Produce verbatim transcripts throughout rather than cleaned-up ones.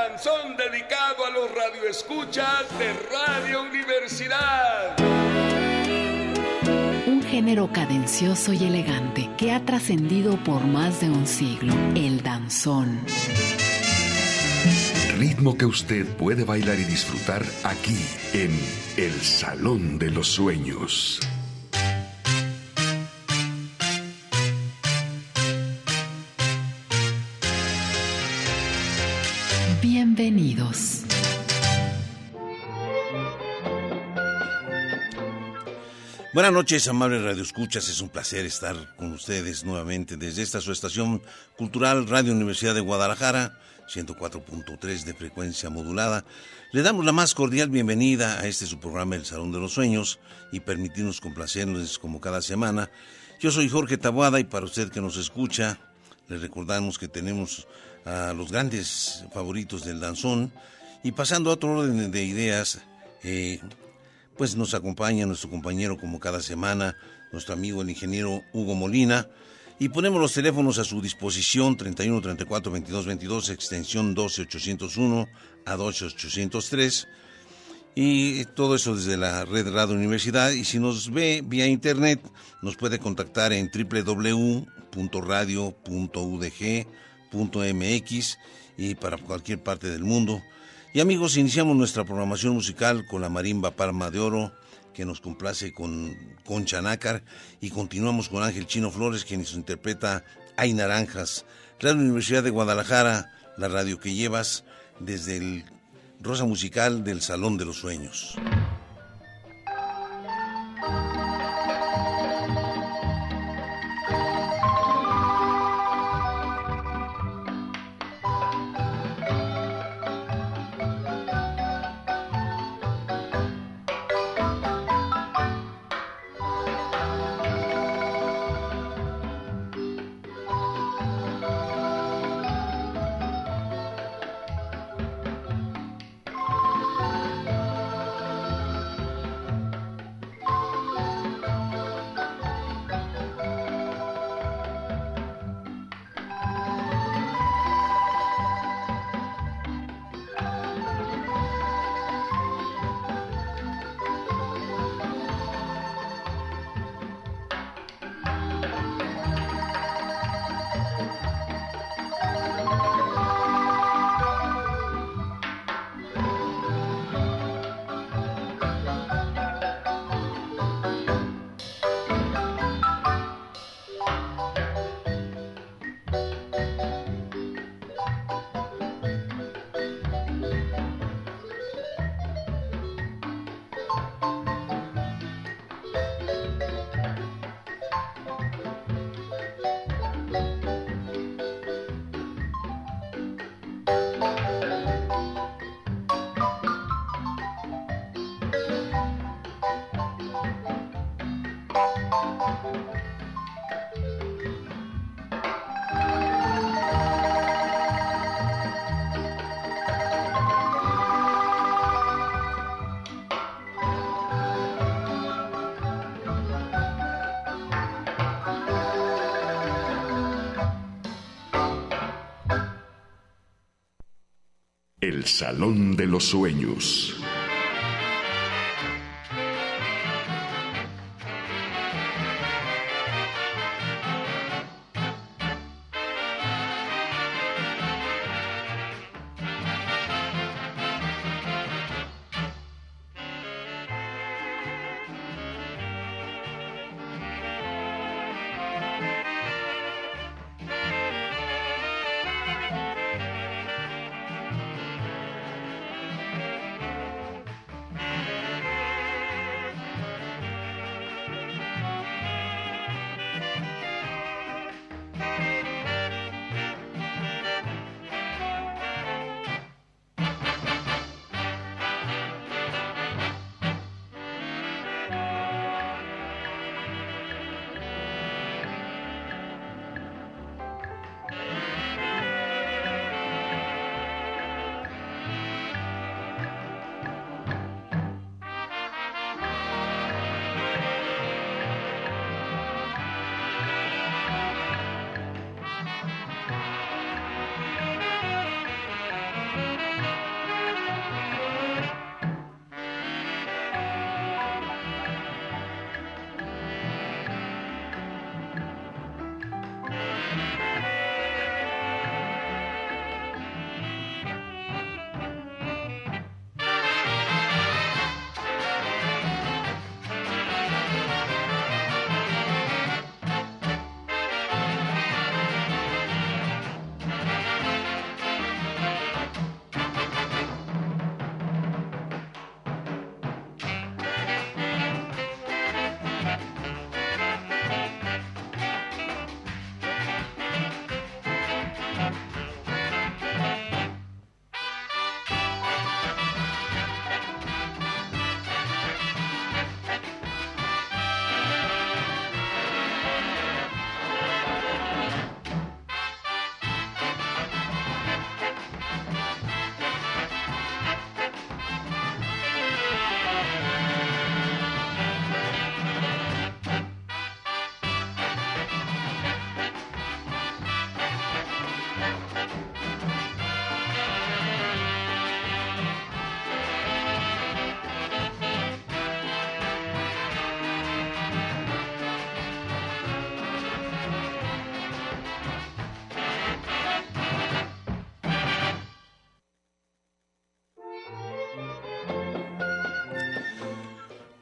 danzón dedicado a los radioescuchas de Radio Universidad. Un género cadencioso y elegante que ha trascendido por más de un siglo, el danzón. Ritmo que usted puede bailar y disfrutar aquí en El Salón de los Sueños. Bienvenidos. Buenas noches, amables radioescuchas. Es un placer estar con ustedes nuevamente desde esta su estación cultural Radio Universidad de Guadalajara, ciento cuatro punto tres de frecuencia modulada. Le damos la más cordial bienvenida a este su programa El Salón de los Sueños y permitirnos complacernos como cada semana. Yo soy Jorge Taboada y para usted que nos escucha, le recordamos que tenemos a los grandes favoritos del danzón y pasando a otro orden de ideas, eh, pues nos acompaña nuestro compañero como cada semana, nuestro amigo el ingeniero Hugo Molina, y ponemos los teléfonos a su disposición, treinta y uno, treinta y cuatro, veintidós, veintidós, extensión doce ochocientos uno a doce ochocientos tres, y todo eso desde la red Radio Universidad. Y si nos ve vía internet, nos puede contactar en doble u doble u doble u punto radio punto u d g punto m x y para cualquier parte del mundo. Y amigos, iniciamos nuestra programación musical con la marimba Palma de Oro, que nos complace con Concha Nácar, y continuamos con Ángel Chino Flores, quien nos interpreta Hay Naranjas. Radio Universidad de Guadalajara, la radio que llevas desde el Rosa Musical del Salón de los Sueños. El Salón de los Sueños.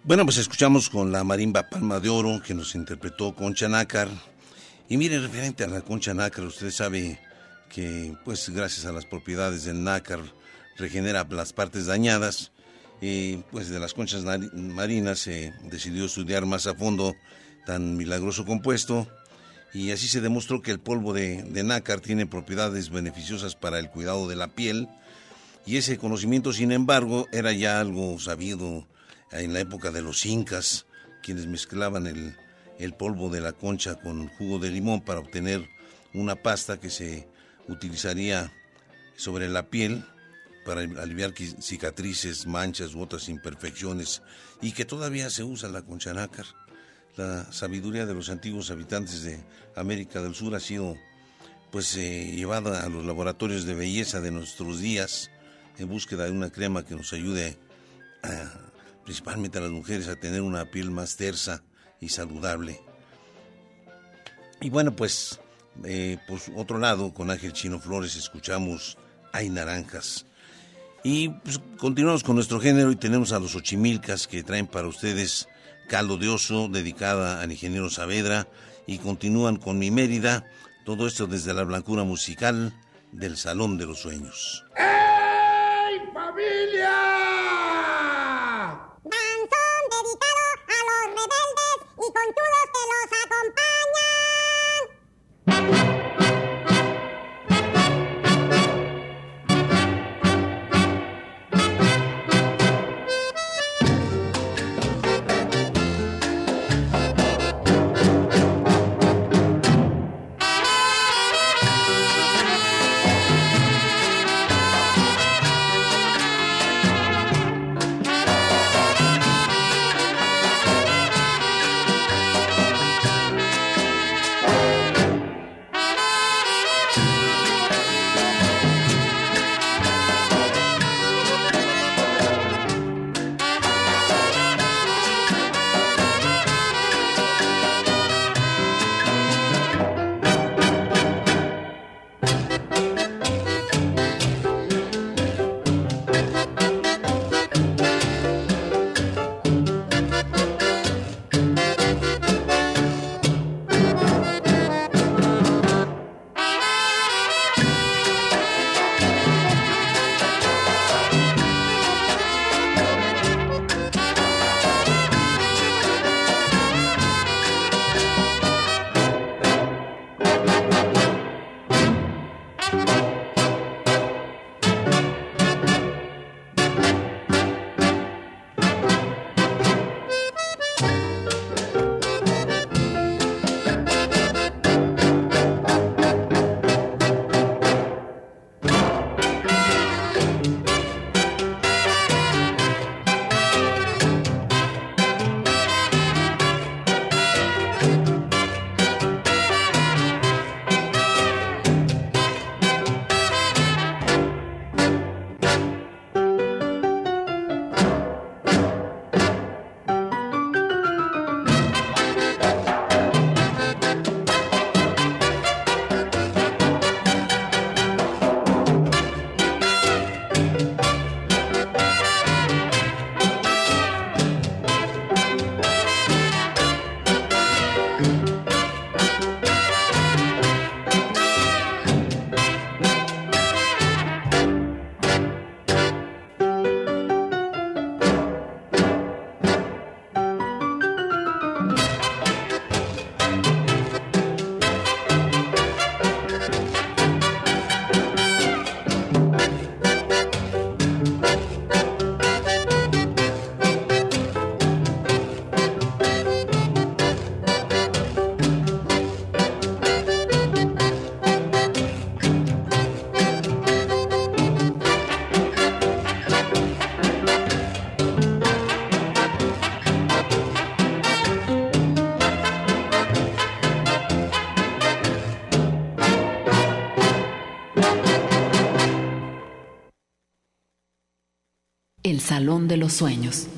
Bueno, pues escuchamos con la marimba Palma de Oro, que nos interpretó Concha Nácar. Y mire, referente a la concha nácar, usted sabe que, pues, gracias a las propiedades del nácar, regenera las partes dañadas. Y, pues, de las conchas marinas se decidió estudiar más a fondo tan milagroso compuesto. Y así se demostró que el polvo de, de nácar tiene propiedades beneficiosas para el cuidado de la piel. Y ese conocimiento, sin embargo, era ya algo sabido en la época de los incas, quienes mezclaban el, el polvo de la concha con jugo de limón para obtener una pasta que se utilizaría sobre la piel para aliviar cicatrices, manchas u otras imperfecciones, y que todavía se usa la concha nácar. La sabiduría de los antiguos habitantes de América del Sur ha sido, pues, eh, llevada a los laboratorios de belleza de nuestros días en búsqueda de una crema que nos ayude a, principalmente a las mujeres, a tener una piel más tersa y saludable. Y bueno, pues, eh, por otro lado, con Ángel Chino Flores escuchamos Hay Naranjas. Y pues continuamos con nuestro género y tenemos a los Ochimilcas, que traen para ustedes Caldo de Oso, dedicada al ingeniero Saavedra, y continúan con Mi Mérida, todo esto desde la blancura musical del Salón de los Sueños. ¡Hey, familia! Danzón dedicado a los rebeldes y conchudos que los acompañan. El Salón de los Sueños.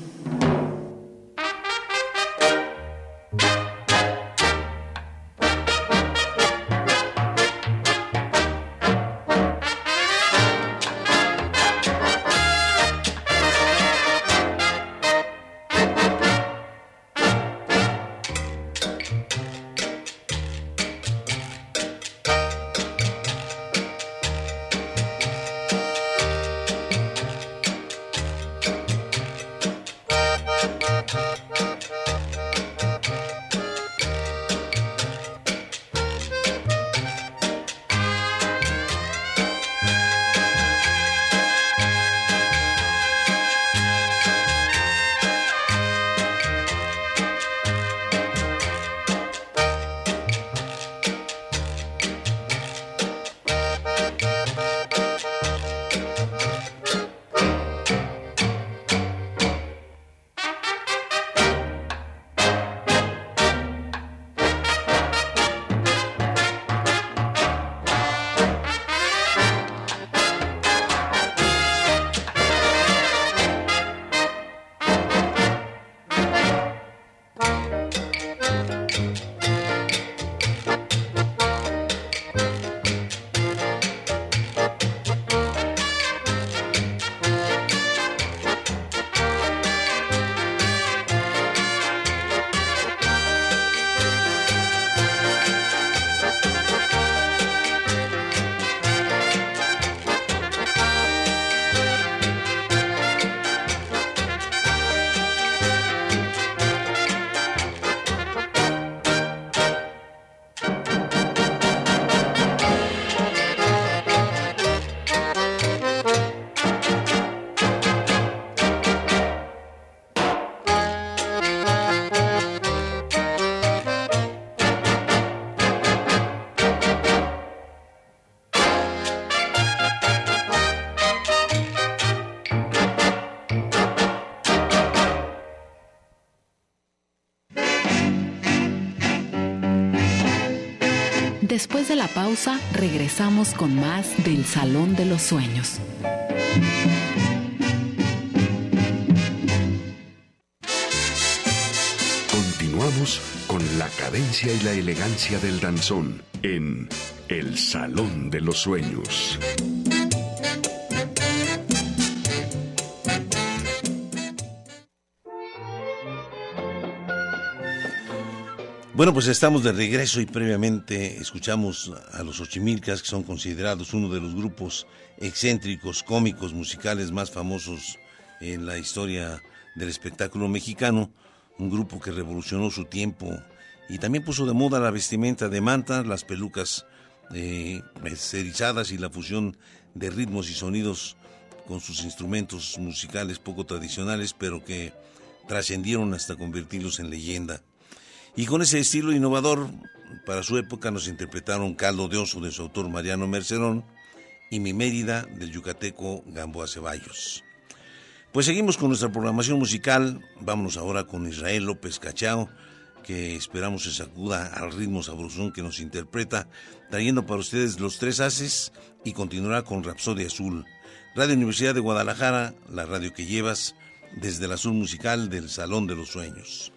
Después de la pausa, regresamos con más del Salón de los Sueños. Continuamos con la cadencia y la elegancia del danzón en El Salón de los Sueños. Bueno, pues estamos de regreso y previamente escuchamos a los Xochimilcas, que son considerados uno de los grupos excéntricos, cómicos, musicales más famosos en la historia del espectáculo mexicano, un grupo que revolucionó su tiempo y también puso de moda la vestimenta de manta, las pelucas eh, erizadas y la fusión de ritmos y sonidos con sus instrumentos musicales poco tradicionales, pero que trascendieron hasta convertirlos en leyenda. Y con ese estilo innovador, para su época nos interpretaron Caldo de Oso de su autor Mariano Mercerón y Mi Mérida del yucateco Gamboa Ceballos. Pues seguimos con nuestra programación musical. Vámonos ahora con Israel López Cachao, que esperamos se sacuda al ritmo sabrosón que nos interpreta, trayendo para ustedes Los Tres Haces, y continuará con Rapsodia Azul. Radio Universidad de Guadalajara, la radio que llevas desde el azul musical del Salón de los Sueños.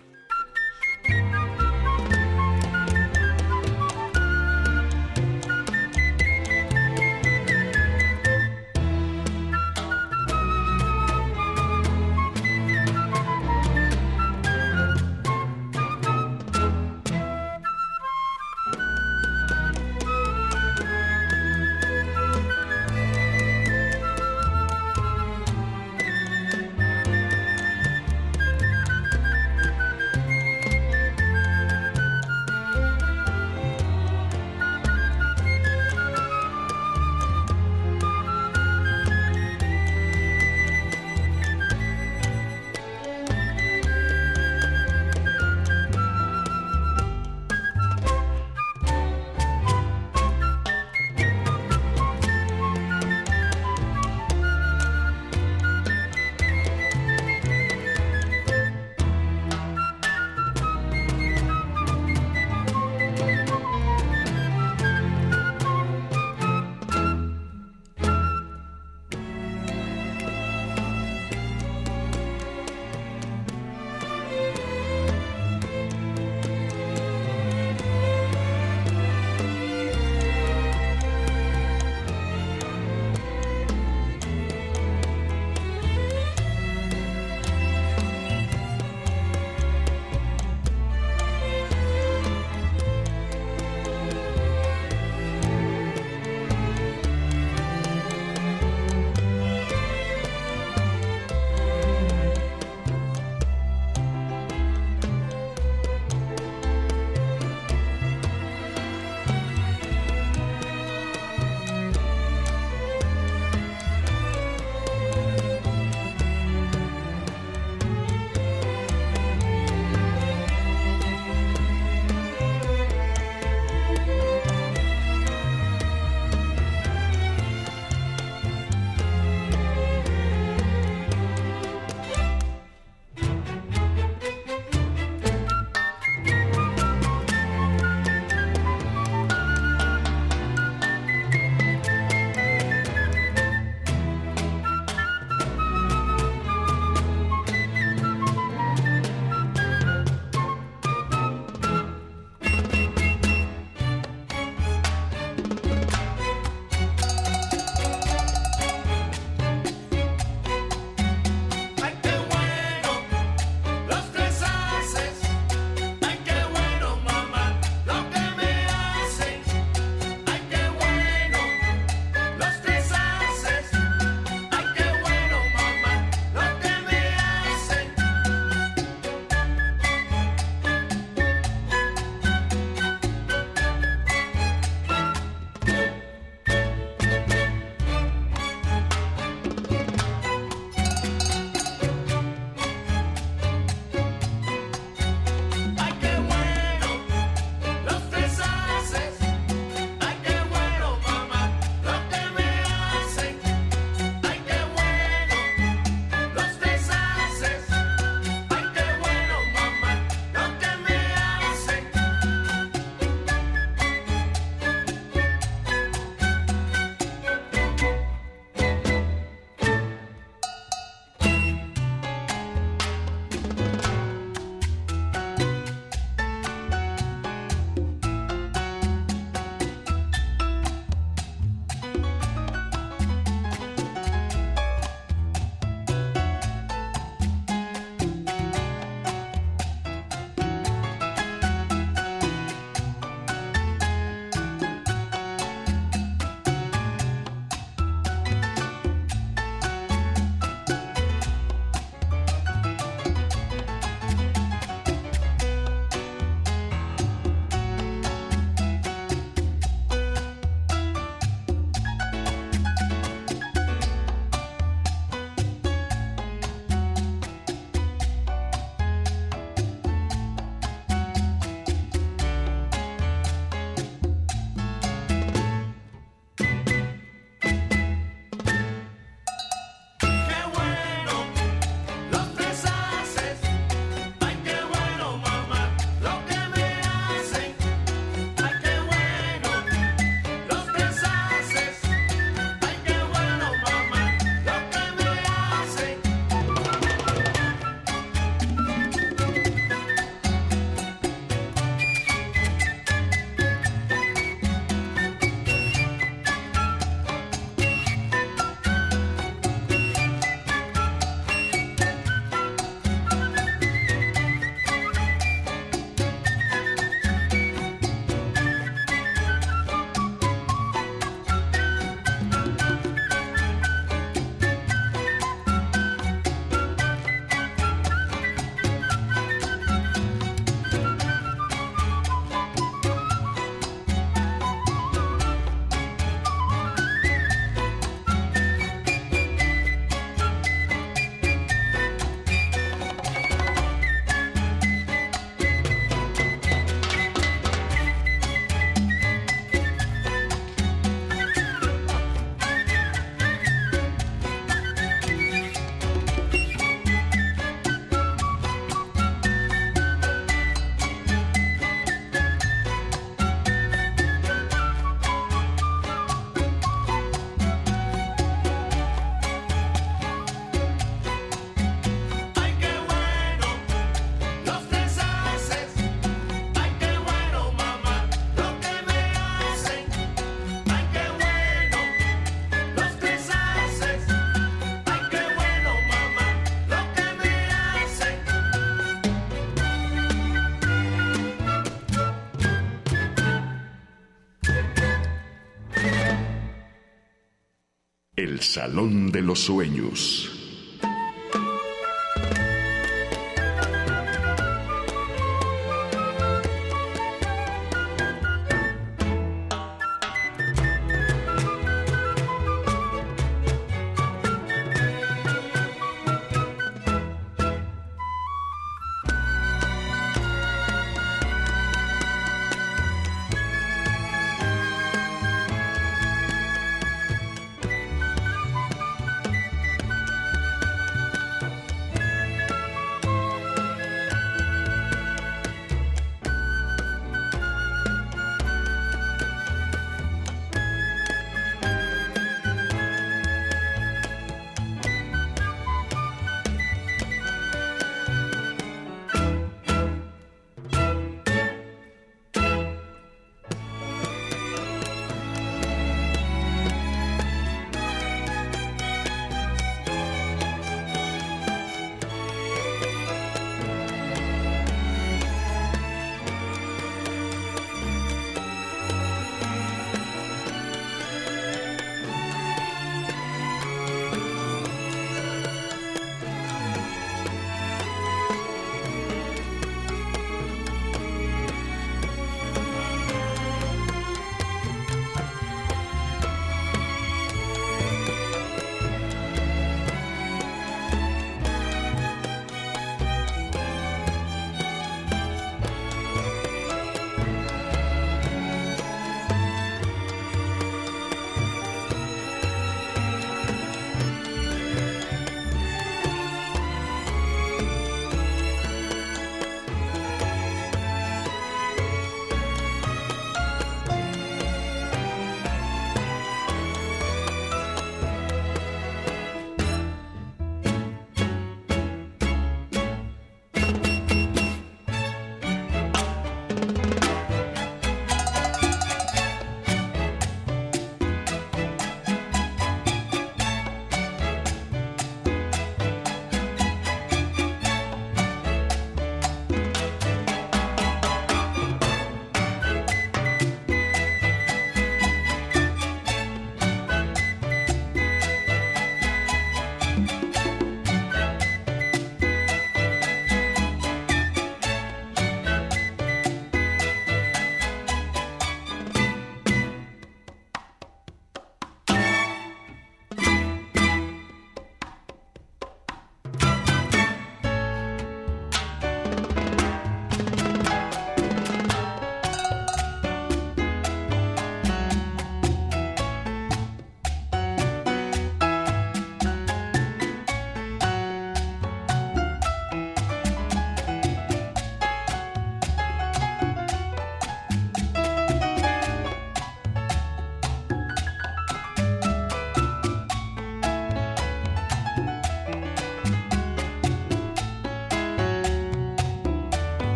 El Salón de los Sueños.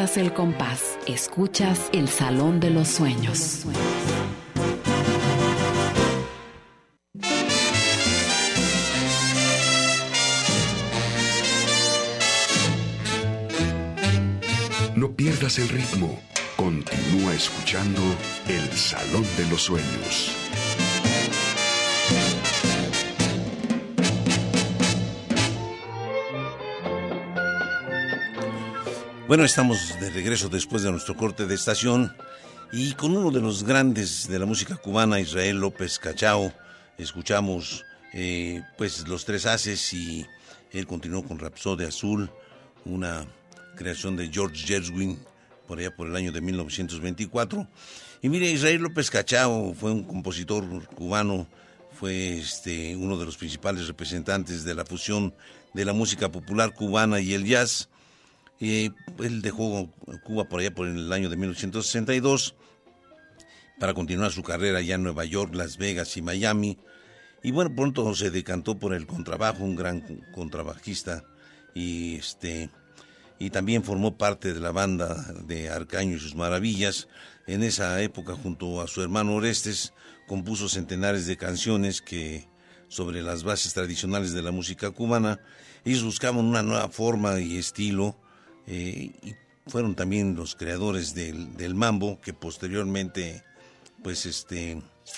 pierdas el compás. Escuchas El Salón de los Sueños. No pierdas el ritmo. Continúa escuchando El Salón de los Sueños. Bueno, estamos de regreso después de nuestro corte de estación y con uno de los grandes de la música cubana, Israel López Cachao, escuchamos eh, pues Los Tres Haces y él continuó con Rapsodia Azul, una creación de George Gershwin por allá por el año de mil novecientos veinticuatro. Y mire, Israel López Cachao fue un compositor cubano, fue este, uno de los principales representantes de la fusión de la música popular cubana y el jazz. Eh, él dejó Cuba por allá por el año de mil novecientos sesenta y dos para continuar su carrera ya en Nueva York, Las Vegas y Miami. Y bueno, pronto se decantó por el contrabajo, un gran contrabajista, y este y también formó parte de la banda de Arcaño y sus Maravillas. En esa época, junto a su hermano Orestes, compuso centenares de canciones que sobre las bases tradicionales de la música cubana. Ellos buscaban una nueva forma y estilo. Eh, y fueron también los creadores del, del mambo, que posteriormente pues este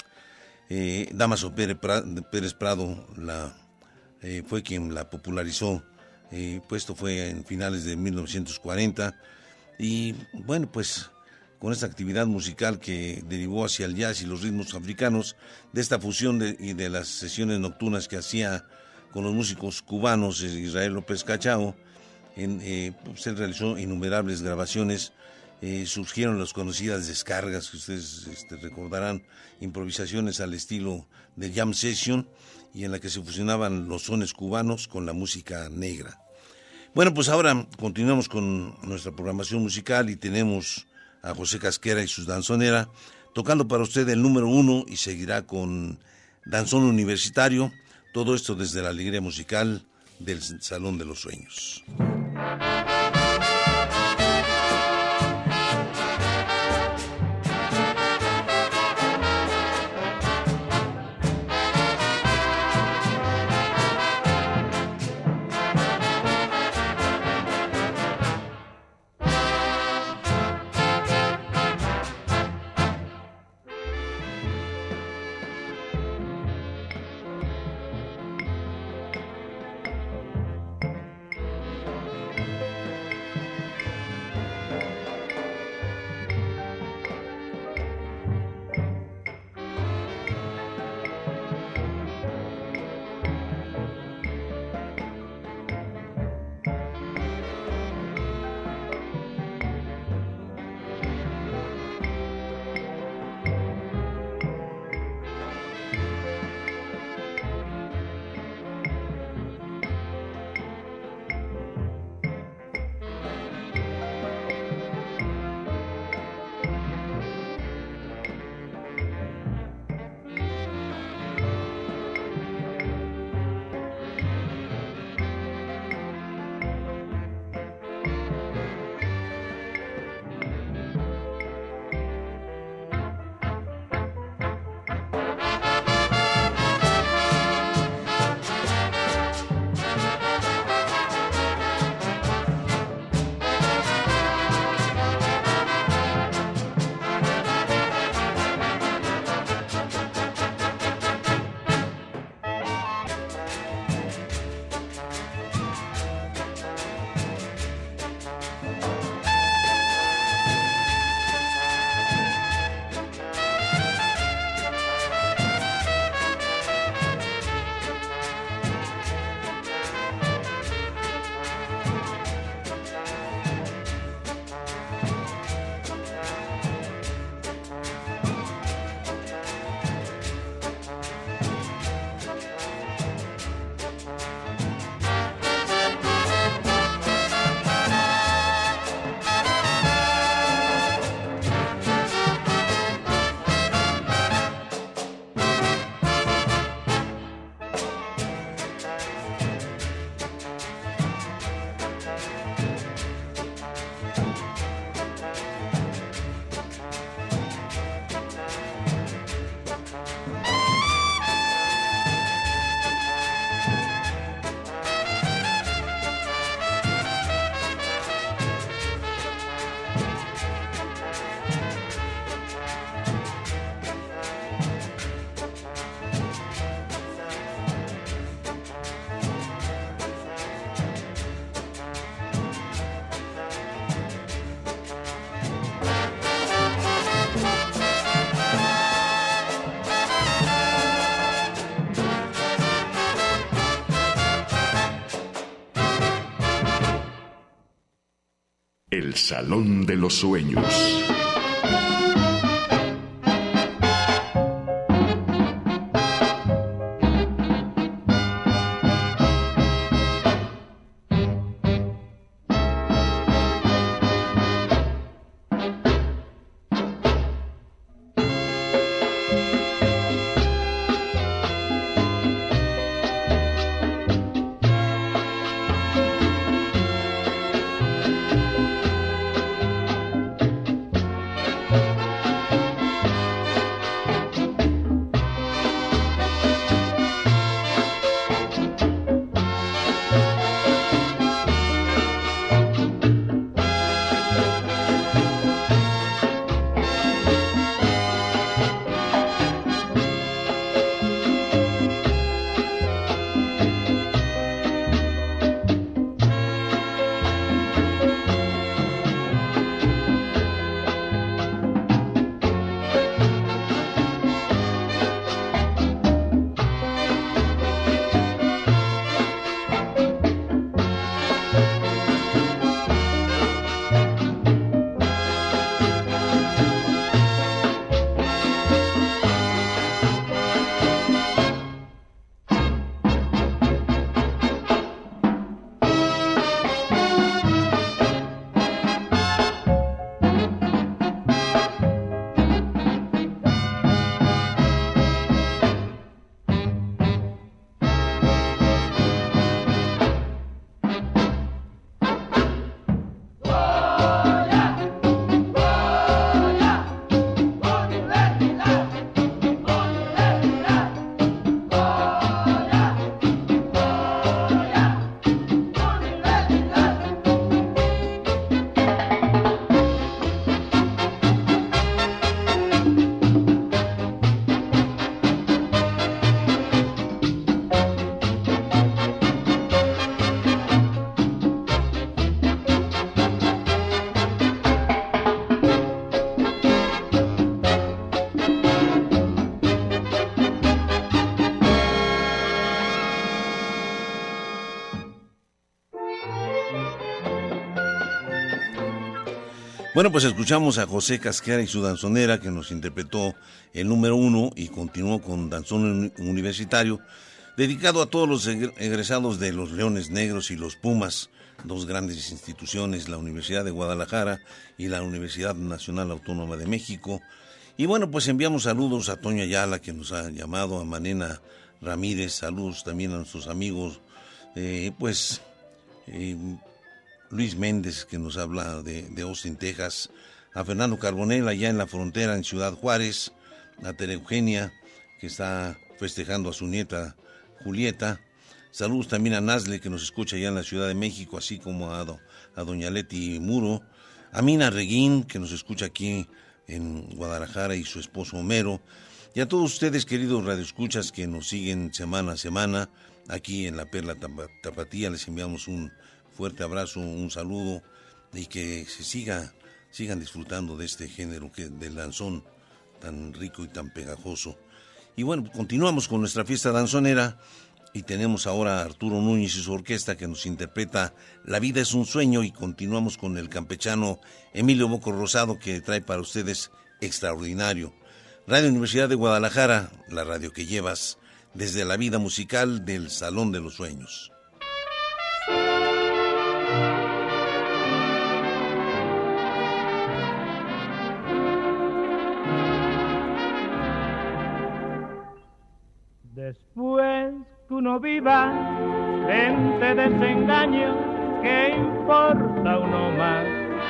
eh, Dámaso Pérez, Pérez Prado la, eh, fue quien la popularizó. Eh, pues esto fue en finales de mil novecientos cuarenta y bueno, pues con esta actividad musical que derivó hacia el jazz y los ritmos africanos, de esta fusión de, y de las sesiones nocturnas que hacía con los músicos cubanos, Israel López Cachao. En, eh, pues él realizó innumerables grabaciones, eh, surgieron las conocidas descargas que ustedes este, recordarán, improvisaciones al estilo de jam session y en la que se fusionaban los sones cubanos con la música negra. Bueno, pues ahora continuamos con nuestra programación musical y tenemos a José Casquera y sus Danzonera tocando para usted el número uno y seguirá con Danzón Universitario, todo esto desde la alegría musical del Salón de los Sueños. El Salón de los Sueños. Bueno, pues escuchamos a José Casquera y su danzonera, que nos interpretó el número uno y continuó con Danzón Universitario, dedicado a todos los egresados de los Leones Negros y los Pumas, dos grandes instituciones, la Universidad de Guadalajara y la Universidad Nacional Autónoma de México. Y bueno, pues enviamos saludos a Toño Ayala, que nos ha llamado, a Manena Ramírez, saludos también a nuestros amigos, eh, pues... Eh, Luis Méndez, que nos habla de, de Austin, Texas, a Fernando Carbonell, allá en la frontera, en Ciudad Juárez, a Tere Eugenia, que está festejando a su nieta Julieta. Saludos también a Nazle, que nos escucha allá en la Ciudad de México, así como a, do, a doña Leti Muro, a Mina Reguín, que nos escucha aquí en Guadalajara, y su esposo Homero, y a todos ustedes, queridos radioescuchas, que nos siguen semana a semana aquí en La Perla Tapatía. Les enviamos un fuerte abrazo, un saludo, y que se siga, sigan disfrutando de este género que del danzón tan rico y tan pegajoso. Y bueno, continuamos con nuestra fiesta danzonera y tenemos ahora a Arturo Núñez y su orquesta, que nos interpreta La vida es un sueño, y continuamos con el campechano Emilio Boco Rosado, que trae para ustedes Extraordinario. Radio Universidad de Guadalajara, la radio que llevas desde la vida musical del Salón de los Sueños. Después que uno viva entre desengaños, ¿qué importa uno más?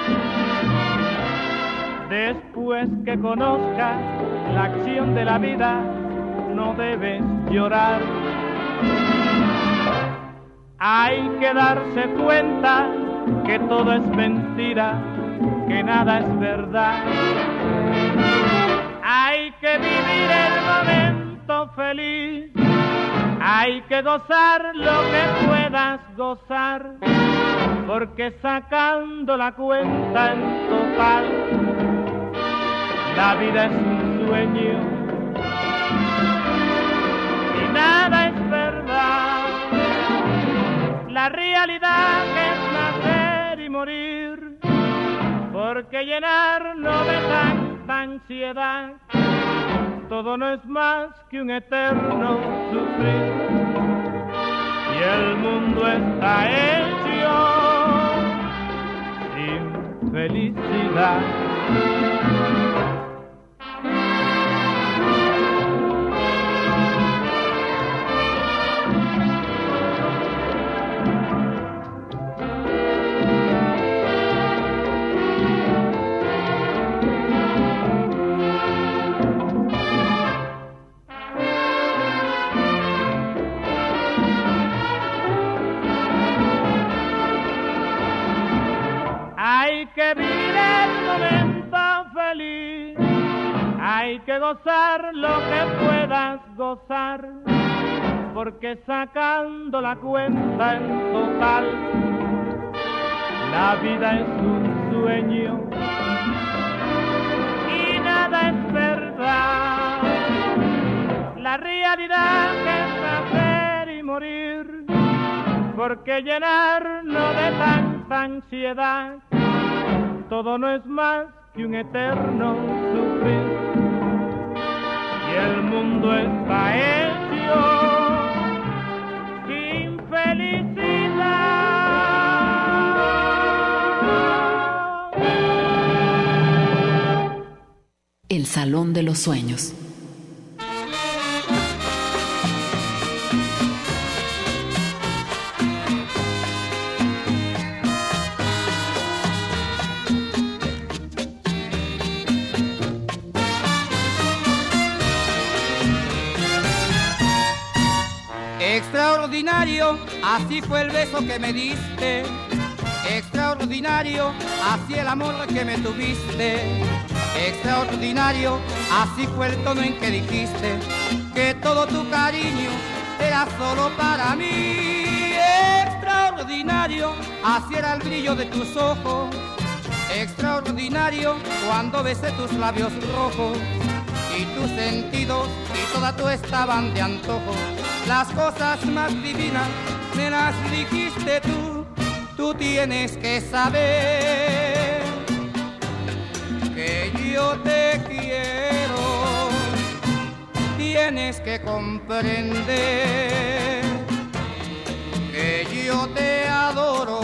Después que conozcas la acción de la vida, no debes llorar. Hay que darse cuenta que todo es mentira, que nada es verdad. Hay que vivir el momento feliz, hay que gozar lo que puedas gozar, porque sacando la cuenta en total, la vida es un sueño y nada es verdad. La realidad es nacer y morir, porque llenarnos de tanta ansiedad, todo no es más que un eterno sufrir, y el mundo está hecho sin felicidad. Hay que vivir el momento feliz, hay que gozar lo que puedas gozar, porque sacando la cuenta en total, la vida es un sueño y nada es verdad. La realidad es nacer y morir, porque llenarnos de tanta ansiedad, todo no es más que un eterno sufrir, y el mundo está hecho sin felicidad. El Salón de los Sueños. Extraordinario, así fue el beso que me diste. Extraordinario, así el amor que me tuviste. Extraordinario, así fue el tono en que dijiste que todo tu cariño era solo para mí. Extraordinario, así era el brillo de tus ojos. Extraordinario, cuando besé tus labios rojos, y tus sentidos y toda tú estaban de antojo. Las cosas más divinas me las dijiste tú. Tú tienes que saber que yo te quiero. Tienes que comprender que yo te adoro.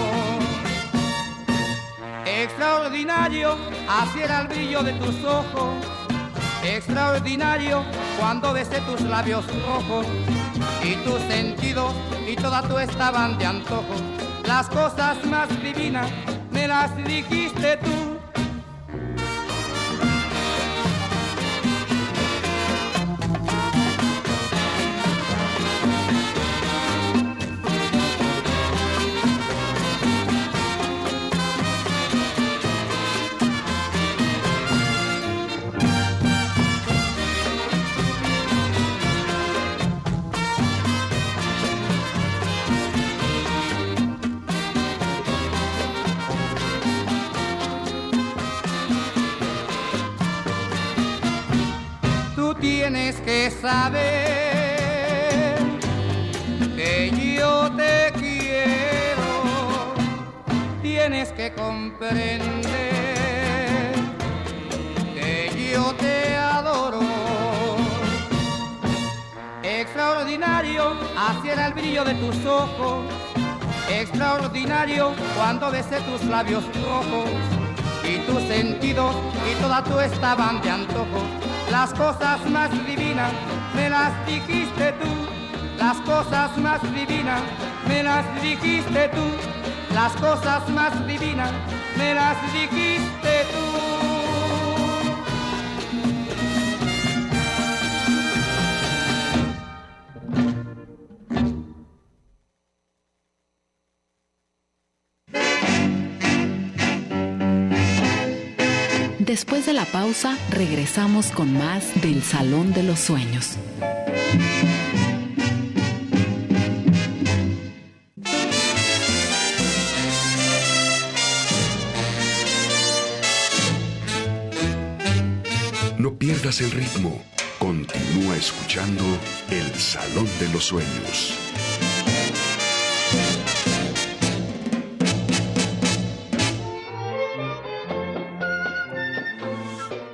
Extraordinario, así era el brillo de tus ojos. Extraordinario, cuando besé tus labios rojos, y tus sentidos y toda tú estaban de antojo. Las cosas más divinas me las dijiste tú. Tienes que saber que yo te quiero. Tienes que comprender que yo te adoro. Extraordinario, así era el brillo de tus ojos. Extraordinario, cuando besé tus labios rojos, y tus sentidos y toda tú estaban de antojo. Las cosas más divinas me las dijiste tú. Las cosas más divinas me las dijiste tú. Las cosas más divinas me las dijiste tú. Después de la pausa, regresamos con más del Salón de los Sueños. No pierdas el ritmo. Continúa escuchando El Salón de los Sueños.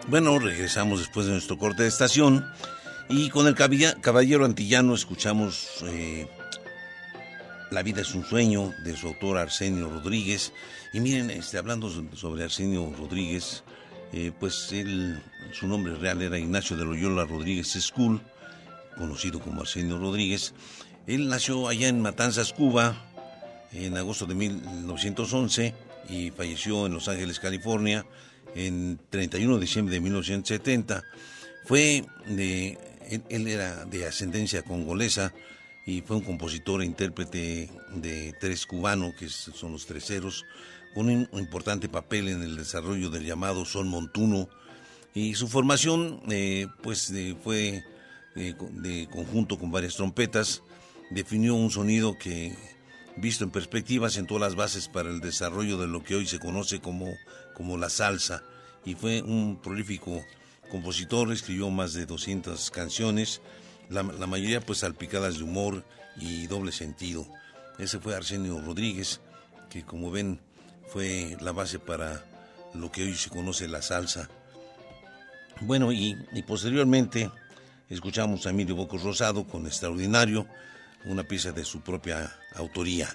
Bueno, regresamos después de nuestro corte de estación y con el Caballero Antillano escuchamos eh, La vida es un sueño, de su autor Arsenio Rodríguez. Y miren, este, hablando sobre Arsenio Rodríguez, eh, pues él, su nombre real era Ignacio de Loyola Rodríguez School, conocido como Arsenio Rodríguez. Él nació allá en Matanzas, Cuba, en agosto de mil novecientos once y falleció en Los Ángeles, California, en treinta y uno de diciembre de mil novecientos setenta. Fue de, él, él era de ascendencia congolesa y fue un compositor e intérprete de tres cubano, que son los treseros, con un importante papel en el desarrollo del llamado son montuno. Y su formación eh, pues eh, fue eh, de conjunto con varias trompetas. Definió un sonido que, visto en perspectiva, sentó las bases para el desarrollo de lo que hoy se conoce como, como la salsa, y fue un prolífico compositor. Escribió más de doscientas canciones, la, la mayoría pues salpicadas de humor y doble sentido. Ese fue Arsenio Rodríguez, que como ven fue la base para lo que hoy se conoce la salsa. Bueno, y, y posteriormente escuchamos a Emilio Bocos Rosado con Extraordinario, una pieza de su propia autoría.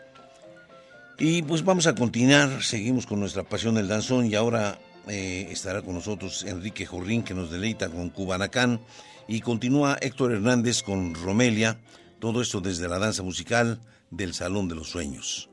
Y pues vamos a continuar, seguimos con nuestra pasión del danzón, y ahora eh, estará con nosotros Enrique Jorrín, que nos deleita con Cubanacán, y continúa Héctor Hernández con Romelia, todo esto desde la danza musical del Salón de los Sueños.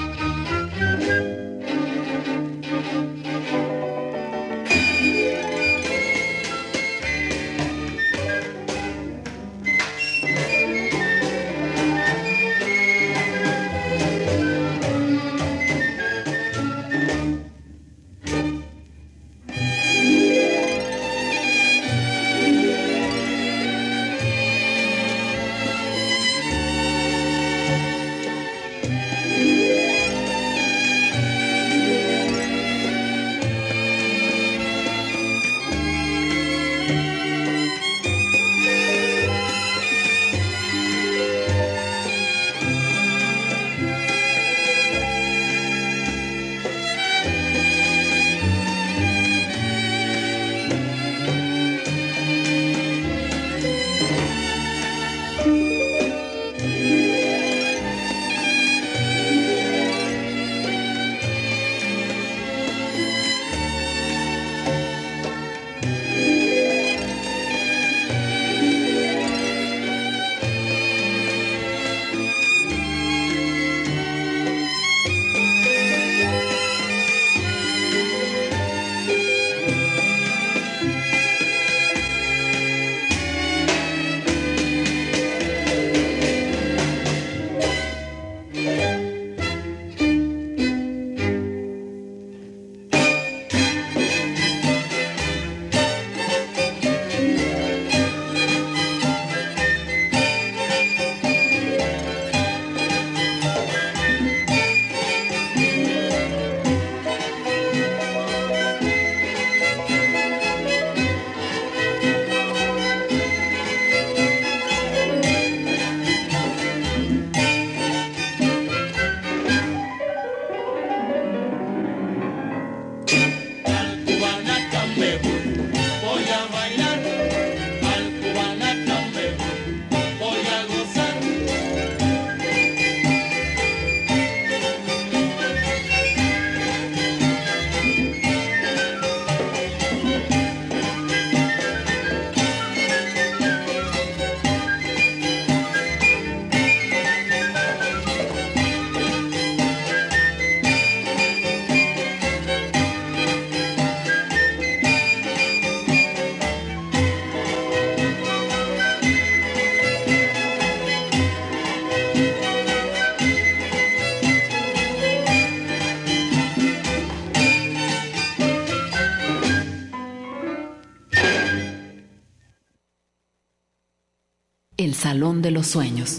El Salón de los Sueños.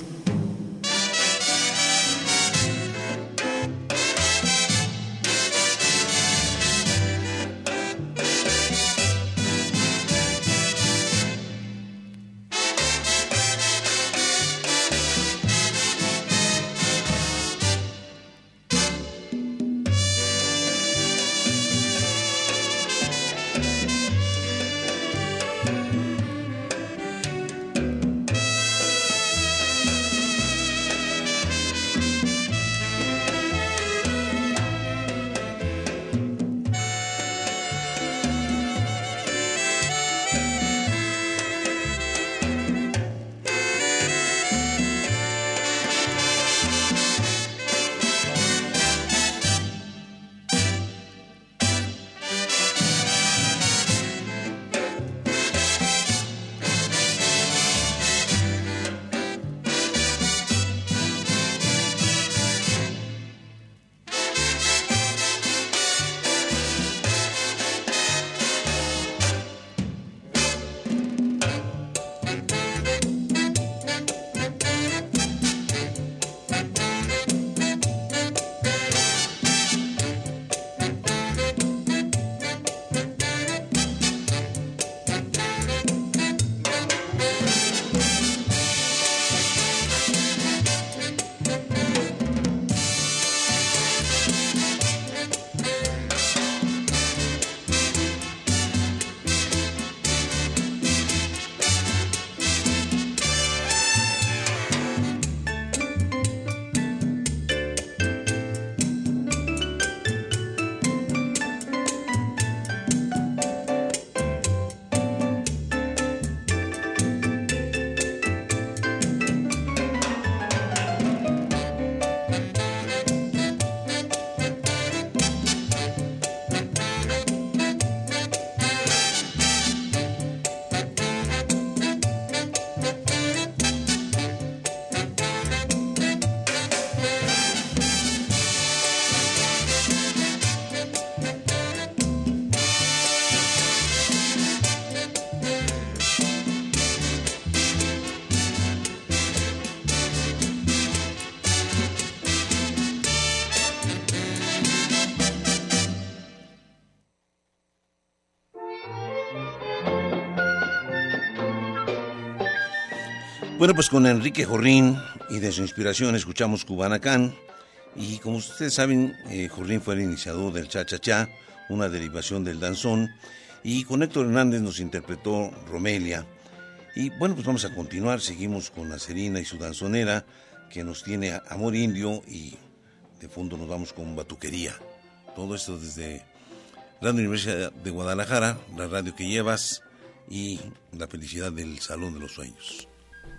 Bueno, pues con Enrique Jorrín y de su inspiración escuchamos Cubanacán. Y como ustedes saben, eh, Jorrín fue el iniciador del cha-cha-cha, una derivación del danzón. Y con Héctor Hernández nos interpretó Romelia. Y bueno, pues vamos a continuar. Seguimos con Acerina y su danzonera, que nos tiene Amor Indio. Y de fondo nos vamos con Batuquería. Todo esto desde Radio Universidad de Guadalajara, la radio que llevas y la felicidad del Salón de los Sueños.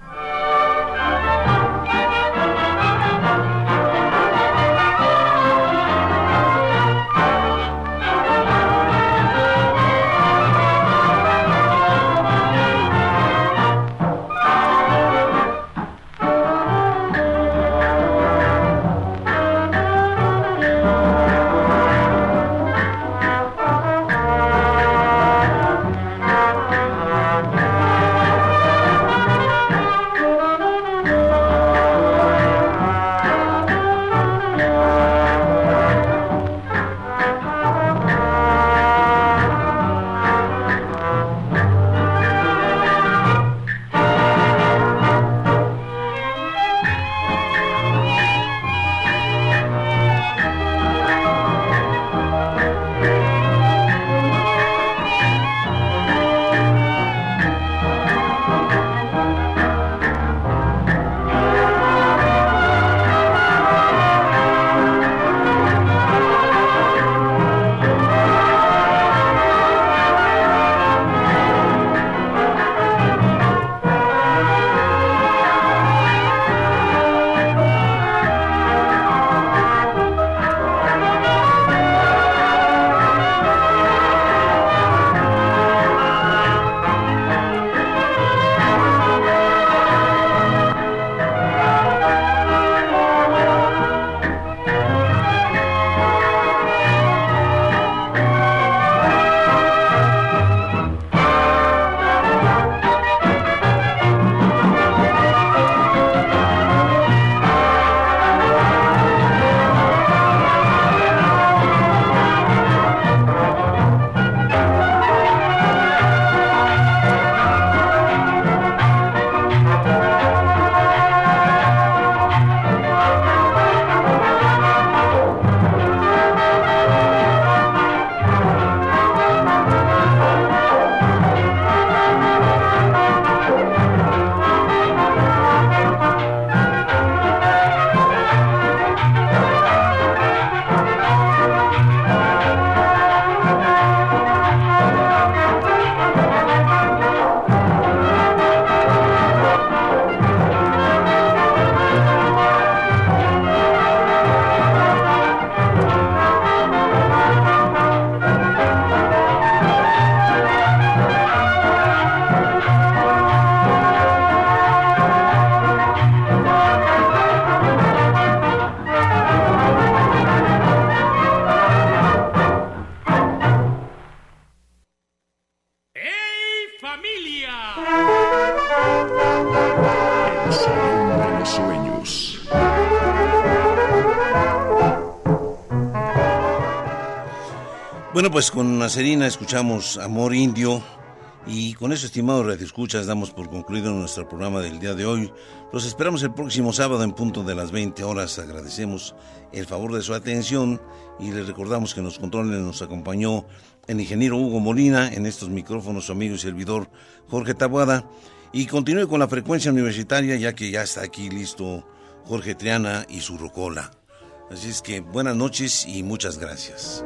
Bueno, pues con Acerina escuchamos Amor Indio y con eso, estimados radioescuchas, damos por concluido nuestro programa del día de hoy. Los esperamos el próximo sábado en punto de las veinte horas. Agradecemos el favor de su atención y les recordamos que en los controles nos acompañó el ingeniero Hugo Molina, en estos micrófonos su amigo y servidor Jorge Taboada, y continúe con la frecuencia universitaria ya que ya está aquí listo Jorge Triana y su rocola. Así es que buenas noches y muchas gracias.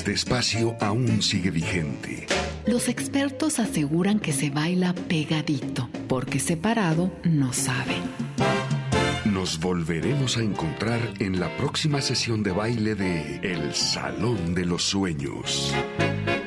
este espacio aún sigue vigente. Los expertos aseguran que se baila pegadito, porque separado no sabe. Nos volveremos a encontrar en la próxima sesión de baile de El Salón de los Sueños.